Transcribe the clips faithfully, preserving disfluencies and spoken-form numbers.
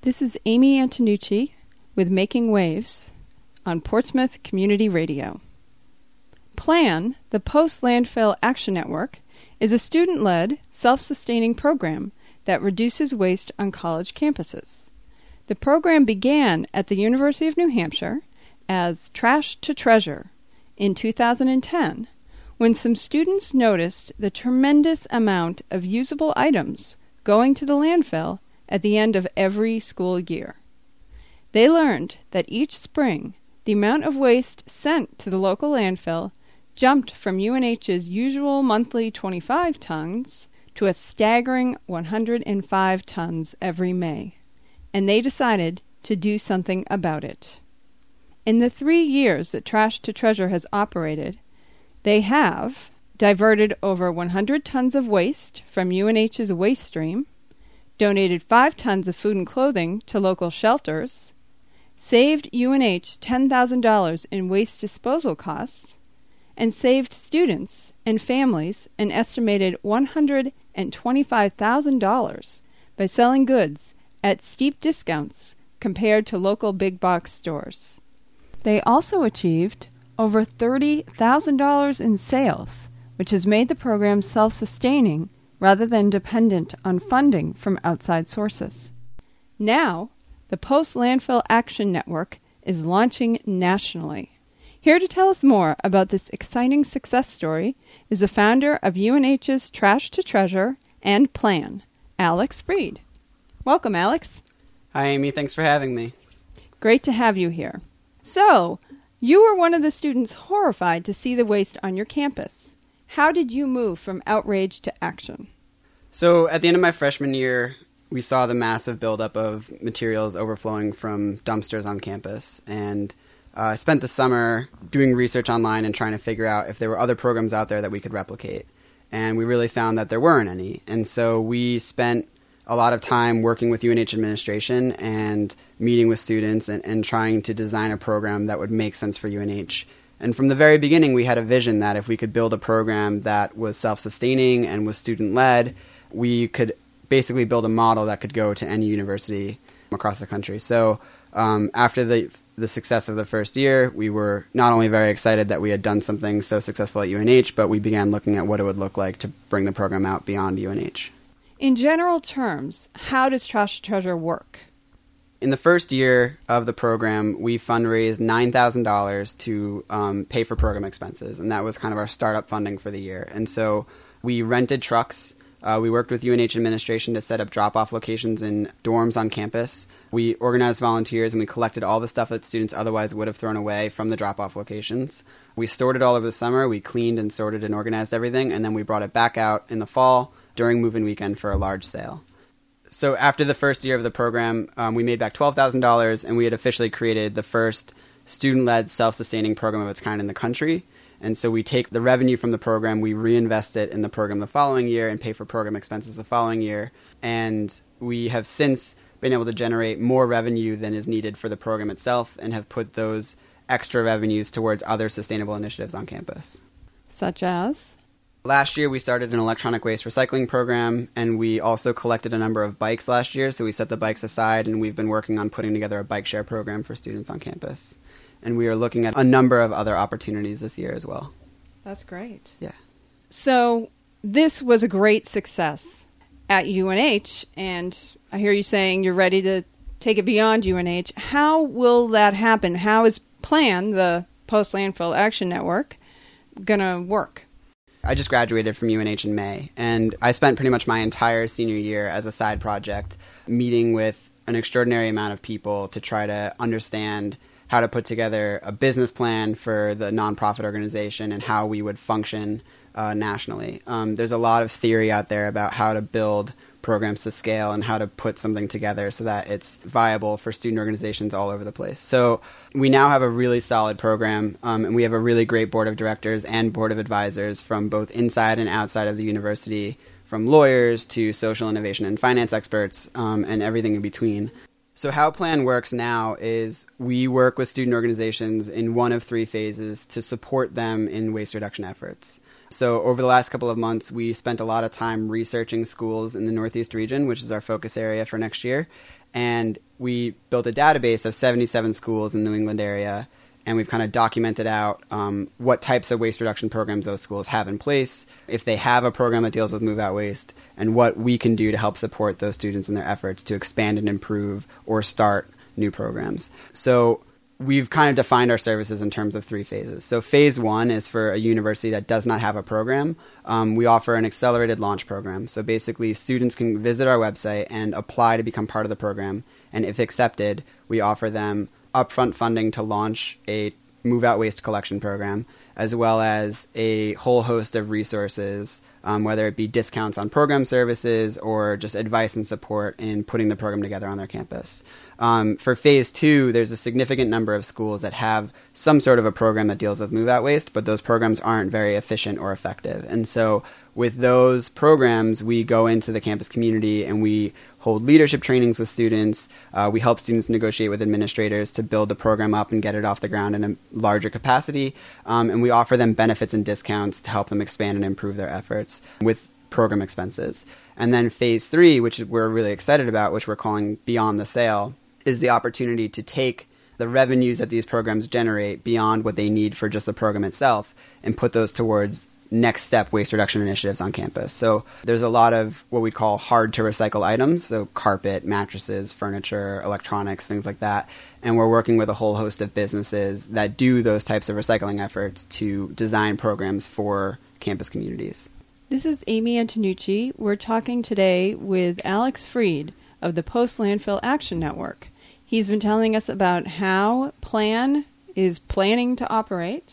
This is Amy Antonucci with Making Waves on Portsmouth Community Radio. PLAN, the Post-Landfill Action Network, is a student-led, self-sustaining program that reduces waste on college campuses. The program began at the University of New Hampshire as Trash to Treasure in two thousand ten, when some students noticed the tremendous amount of usable items going to the landfill at the end of every school year. They learned that each spring, the amount of waste sent to the local landfill jumped from U N H's usual monthly twenty-five tons to a staggering one hundred five tons every May, and they decided to do something about it. In the three years that Trash to Treasure has operated, they have diverted over one hundred tons of waste from U N H's waste stream, donated five tons of food and clothing to local shelters, saved U N H ten thousand dollars in waste disposal costs, and saved students and families an estimated one hundred twenty-five thousand dollars by selling goods at steep discounts compared to local big box stores. They also achieved over thirty thousand dollars in sales, which has made the program self-sustaining rather than dependent on funding from outside sources. Now, the Post-Landfill Action Network is launching nationally. Here to tell us more about this exciting success story is the founder of U N H's Trash to Treasure and PLAN, Alex Freed. Welcome, Alex. Hi, Amy. Thanks for having me. Great to have you here. So, you were one of the students horrified to see the waste on your campus. How did you move from outrage to action? So, at the end of my freshman year, we saw the massive buildup of materials overflowing from dumpsters on campus, and uh, I spent the summer doing research online and trying to figure out if there were other programs out there that we could replicate. And we really found that there weren't any. And so we spent a lot of time working with U N H administration and meeting with students and, and trying to design a program that would make sense for U N H. And from the very beginning, we had a vision that if we could build a program that was self-sustaining and was student-led, we could basically build a model that could go to any university across the country. So um, after the the success of the first year, we were not only very excited that we had done something so successful at U N H, but we began looking at what it would look like to bring the program out beyond U N H. In general terms, how does Trash to Treasure work? In the first year of the program, we fundraised nine thousand dollars to um, pay for program expenses, and that was kind of our startup funding for the year. And so we rented trucks. Uh, we worked with U N H administration to set up drop-off locations in dorms on campus. We organized volunteers, and we collected all the stuff that students otherwise would have thrown away from the drop-off locations. We stored it all over the summer. We cleaned and sorted and organized everything, and then we brought it back out in the fall during move-in weekend for a large sale. So after the first year of the program, um, we made back twelve thousand dollars, and we had officially created the first student-led self-sustaining program of its kind in the country. And so we take the revenue from the program, we reinvest it in the program the following year and pay for program expenses the following year. And we have since been able to generate more revenue than is needed for the program itself and have put those extra revenues towards other sustainable initiatives on campus. Such as? Last year, we started an electronic waste recycling program, and we also collected a number of bikes last year. So we set the bikes aside, and we've been working on putting together a bike share program for students on campus. And we are looking at a number of other opportunities this year as well. That's great. Yeah. So this was a great success at U N H, and I hear you saying you're ready to take it beyond U N H. How will that happen? How is PLAN, the Post-Landfill Action Network, going to work? I just graduated from U N H in May, and I spent pretty much my entire senior year as a side project meeting with an extraordinary amount of people to try to understand how to put together a business plan for the nonprofit organization and how we would function uh, nationally. Um, there's a lot of theory out there about how to build programs to scale and how to put something together so that it's viable for student organizations all over the place. So we now have a really solid program, um, and we have a really great board of directors and board of advisors from both inside and outside of the university, from lawyers to social innovation and finance experts, um, and everything in between. So how PLAN works now is we work with student organizations in one of three phases to support them in waste reduction efforts. So over the last couple of months, we spent a lot of time researching schools in the Northeast region, which is our focus area for next year. And we built a database of seventy-seven schools in the New England area, and we've kind of documented out um, what types of waste reduction programs those schools have in place, if they have a program that deals with move-out waste, and what we can do to help support those students in their efforts to expand and improve or start new programs. So we've kind of defined our services in terms of three phases. So phase one is for a university that does not have a program. Um, we offer an accelerated launch program. So basically, students can visit our website and apply to become part of the program. And if accepted, we offer them upfront funding to launch a move-out waste collection program, as well as a whole host of resources, um, whether it be discounts on program services or just advice and support in putting the program together on their campus. Um, for phase two, there's a significant number of schools that have some sort of a program that deals with move-out waste, but those programs aren't very efficient or effective. And so with those programs, we go into the campus community and we hold leadership trainings with students. Uh, we help students negotiate with administrators to build the program up and get it off the ground in a larger capacity. Um, and we offer them benefits and discounts to help them expand and improve their efforts with program expenses. And then phase three, which we're really excited about, which we're calling Beyond the Sale, is the opportunity to take the revenues that these programs generate beyond what they need for just the program itself and put those towards next step waste reduction initiatives on campus. So there's a lot of what we call hard to recycle items, so carpet, mattresses, furniture, electronics, things like that. And we're working with a whole host of businesses that do those types of recycling efforts to design programs for campus communities. This is Amy Antonucci. We're talking today with Alex Freed of the Post Landfill Action Network. He's been telling us about how PLAN is planning to operate.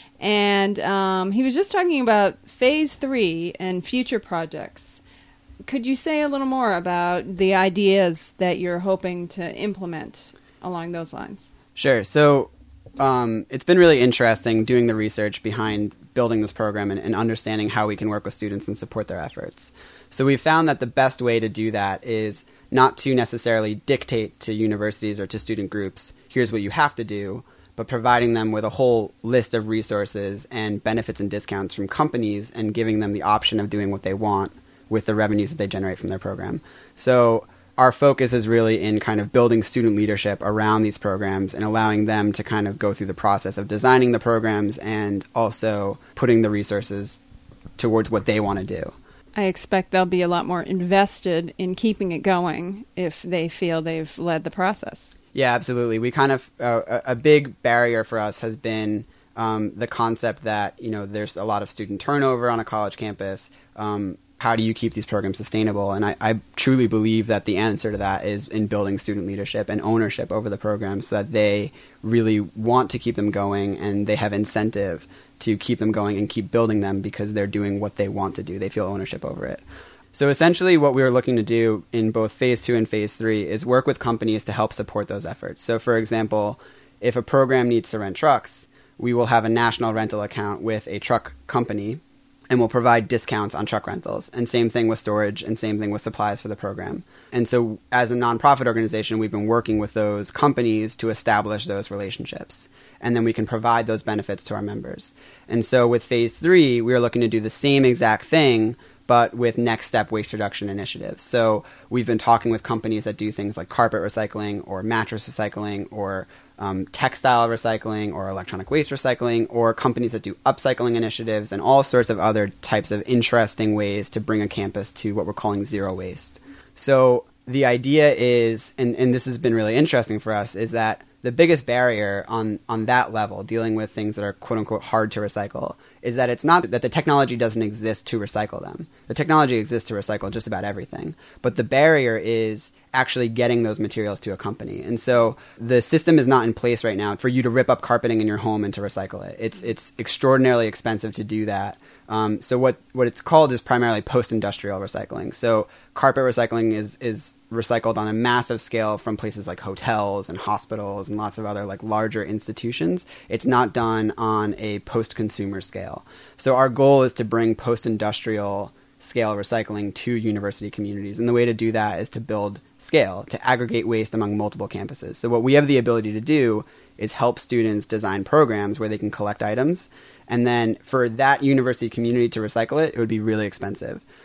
And um, he was just talking about phase three and future projects. Could you say a little more about the ideas that you're hoping to implement along those lines? Sure. So um, it's been really interesting doing the research behind building this program and, and understanding how we can work with students and support their efforts. So we found that the best way to do that is not to necessarily dictate to universities or to student groups, here's what you have to do, but providing them with a whole list of resources and benefits and discounts from companies and giving them the option of doing what they want with the revenues that they generate from their program. So our focus is really in kind of building student leadership around these programs and allowing them to kind of go through the process of designing the programs and also putting the resources towards what they want to do. I expect they'll be a lot more invested in keeping it going if they feel they've led the process. Yeah, absolutely. We kind of, uh, a big barrier for us has been um, the concept that, you know, there's a lot of student turnover on a college campus. Um, how do you keep these programs sustainable? And I, I truly believe that the answer to that is in building student leadership and ownership over the programs so that they really want to keep them going and they have incentive to keep them going and keep building them because they're doing what they want to do. They feel ownership over it. So essentially what we were looking to do in both phase two and phase three is work with companies to help support those efforts. So for example, if a program needs to rent trucks, we will have a national rental account with a truck company and we'll provide discounts on truck rentals. And same thing with storage and same thing with supplies for the program. And so as a nonprofit organization, we've been working with those companies to establish those relationships. And then we can provide those benefits to our members. And so with phase three, we are looking to do the same exact thing, but with next step waste reduction initiatives. So we've been talking with companies that do things like carpet recycling or mattress recycling or um, textile recycling or electronic waste recycling or companies that do upcycling initiatives and all sorts of other types of interesting ways to bring a campus to what we're calling zero waste. So the idea is, and, and this has been really interesting for us, is that the biggest barrier on, on that level, dealing with things that are quote-unquote hard to recycle, is that it's not that the technology doesn't exist to recycle them. The technology exists to recycle just about everything. But the barrier is actually getting those materials to a company. And so the system is not in place right now for you to rip up carpeting in your home and to recycle it. It's it's extraordinarily expensive to do that. Um, so what, what it's called is primarily post-industrial recycling. So carpet recycling is, is recycled on a massive scale from places like hotels and hospitals and lots of other like larger institutions. It's not done on a post-consumer scale. So our goal is to bring post-industrial scale recycling to university communities. And the way to do that is to build scale, to aggregate waste among multiple campuses. So what we have the ability to do is help students design programs where they can collect items. And then for that university community to recycle it, it would be really expensive.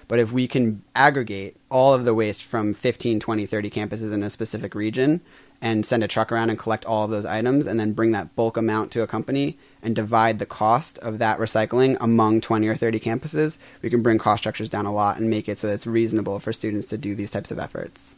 But if we can aggregate all of the waste from fifteen, twenty, thirty campuses in a specific region and send a truck around and collect all of those items and then bring that bulk amount to a company and divide the cost of that recycling among twenty or thirty campuses, we can bring cost structures down a lot and make it so that it's reasonable for students to do these types of efforts.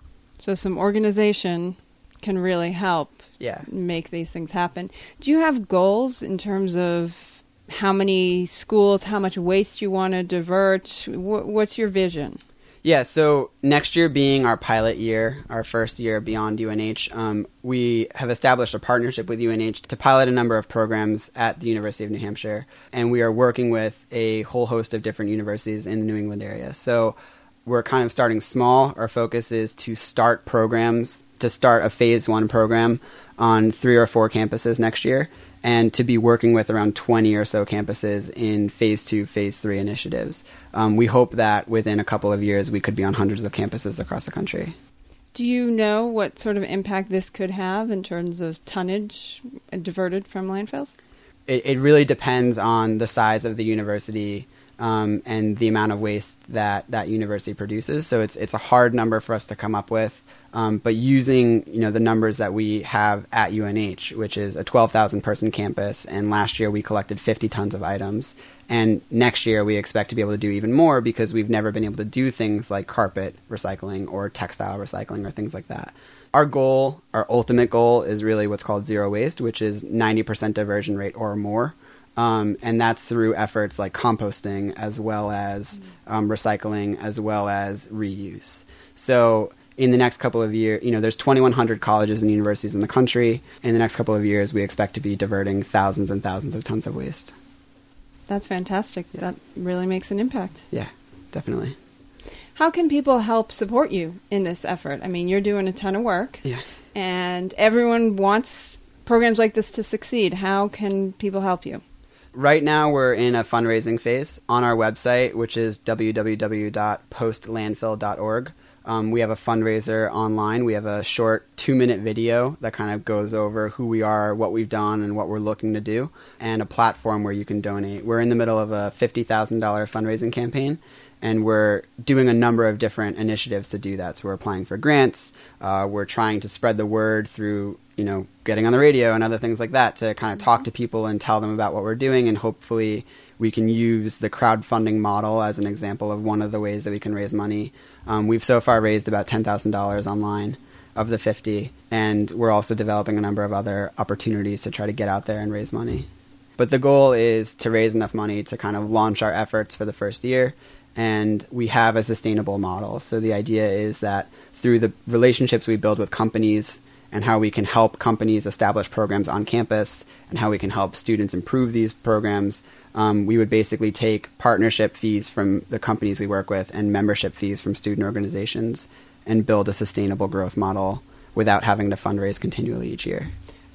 So some organization can really help yeah. make these things happen. Do you have goals in terms of how many schools, how much waste you want to divert? What's your vision? Yeah, so next year being our pilot year, our first year beyond U N H, um, we have established a partnership with U N H to pilot a number of programs at the University of New Hampshire, and we are working with a whole host of different universities in the New England area. So we're kind of starting small. Our focus is to start programs, to start a phase one program on three or four campuses next year, and to be working with around twenty or so campuses in phase two, phase three initiatives. Um, we hope that within a couple of years we could be on hundreds of campuses across the country. Do you know what sort of impact this could have in terms of tonnage diverted from landfills? It, it really depends on the size of the university um, and the amount of waste that that university produces. So it's it's a hard number for us to come up with. Um, but using, you know, the numbers that we have at U N H, which is a twelve thousand person campus, and last year we collected fifty tons of items. And next year we expect to be able to do even more because we've never been able to do things like carpet recycling or textile recycling or things like that. Our goal, our ultimate goal, is really what's called zero waste, which is ninety percent diversion rate or more. Um, and that's through efforts like composting as well as um, recycling as well as reuse. So in the next couple of years, you know, there's twenty-one hundred colleges and universities in the country. In the next couple of years, we expect to be diverting thousands and thousands of tons of waste. That's fantastic. Yeah. That really makes an impact. Yeah, definitely. How can people help support you in this effort? I mean, you're doing a ton of work. Yeah. And everyone wants programs like this to succeed. How can people help you? Right now, we're in a fundraising phase on our website, which is w w w dot post landfill dot org. Um, we have a fundraiser online. We have a short two-minute video that kind of goes over who we are, what we've done, and what we're looking to do, and a platform where you can donate. We're in the middle of a fifty thousand dollars fundraising campaign, and we're doing a number of different initiatives to do that. So we're applying for grants. Uh, we're trying to spread the word through, you know, getting on the radio and other things like that to kind of talk to people and tell them about what we're doing, and hopefully we can use the crowdfunding model as an example of one of the ways that we can raise money. Um, we've so far raised about ten thousand dollars online of the fifty, and we're also developing a number of other opportunities to try to get out there and raise money. But the goal is to raise enough money to kind of launch our efforts for the first year, and we have a sustainable model. So the idea is that through the relationships we build with companies and how we can help companies establish programs on campus and how we can help students improve these programs, Um, we would basically take partnership fees from the companies we work with and membership fees from student organizations and build a sustainable growth model without having to fundraise continually each year.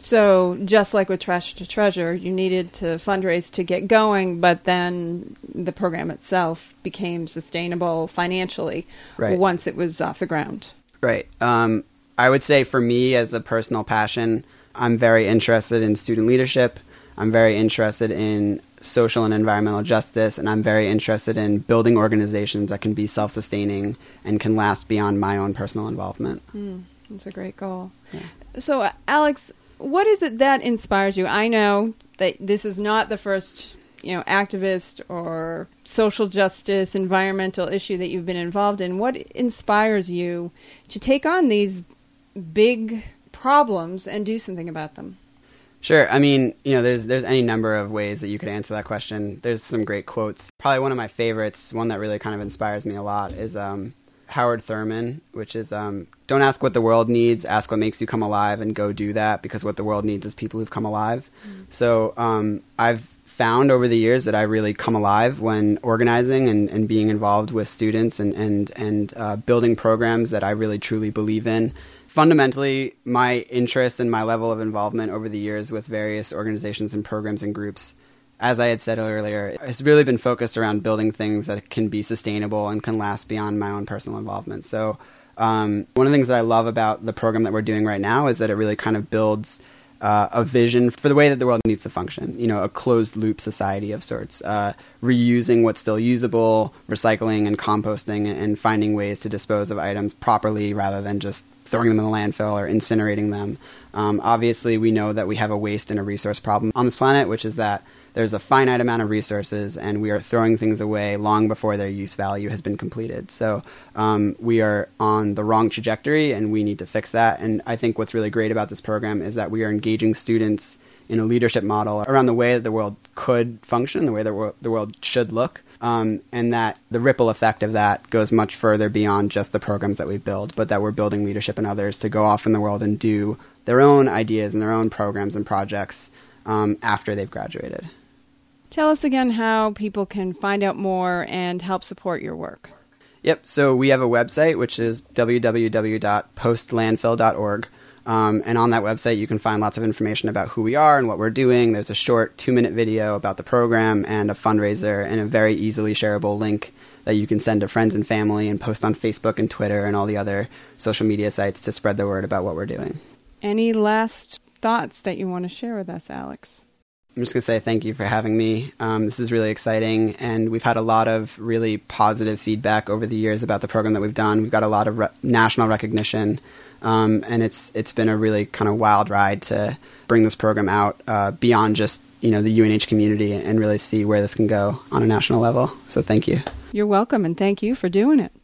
So just like with Trash to Treasure, you needed to fundraise to get going, but then the program itself became sustainable financially right. once it was off the ground. Right. Um, I would say for me as a personal passion, I'm very interested in student leadership. I'm very interested in social and environmental justice, and I'm very interested in building organizations that can be self-sustaining and can last beyond my own personal involvement. Mm, that's a great goal. Yeah. So, uh, Alex, what is it that inspires you? I know that this is not the first, you know, activist or social justice, environmental issue that you've been involved in. What inspires you to take on these big problems and do something about them? Sure. I mean, you know, there's there's any number of ways that you could answer that question. There's some great quotes. Probably one of my favorites, one that really kind of inspires me a lot, is um, Howard Thurman, which is, um, don't ask what the world needs, ask what makes you come alive, and go do that, because what the world needs is people who've come alive. Mm. So um, I've found over the years that I really come alive when organizing and, and being involved with students and, and, and uh, building programs that I really truly believe in. Fundamentally, my interest and my level of involvement over the years with various organizations and programs and groups, as I had said earlier, has really been focused around building things that can be sustainable and can last beyond my own personal involvement. So um, one of the things that I love about the program that we're doing right now is that it really kind of builds uh, a vision for the way that the world needs to function, you know, a closed loop society of sorts, uh, reusing what's still usable, recycling and composting, and finding ways to dispose of items properly rather than just throwing them in the landfill or incinerating them. Um, obviously, we know that we have a waste and a resource problem on this planet, which is that there's a finite amount of resources and we are throwing things away long before their use value has been completed. So um, we are on the wrong trajectory and we need to fix that. And I think what's really great about this program is that we are engaging students in a leadership model around the way that the world could function, the way the world, the world should look, um, and that the ripple effect of that goes much further beyond just the programs that we build, but that we're building leadership in others to go off in the world and do their own ideas and their own programs and projects um, after they've graduated. Tell us again how people can find out more and help support your work. Yep. So we have a website, which is w w w dot post landfill dot org. Um, and on that website, you can find lots of information about who we are and what we're doing. There's a short two-minute video about the program and a fundraiser and a very easily shareable link that you can send to friends and family and post on Facebook and Twitter and all the other social media sites to spread the word about what we're doing. Any last thoughts that you want to share with us, Alex? I'm just going to say thank you for having me. Um, this is really exciting, and we've had a lot of really positive feedback over the years about the program that we've done. We've got a lot of re- national recognition, um, and it's it's been a really kind of wild ride to bring this program out uh, beyond just you know the U N H community and really see where this can go on a national level. So thank you. You're welcome, and thank you for doing it.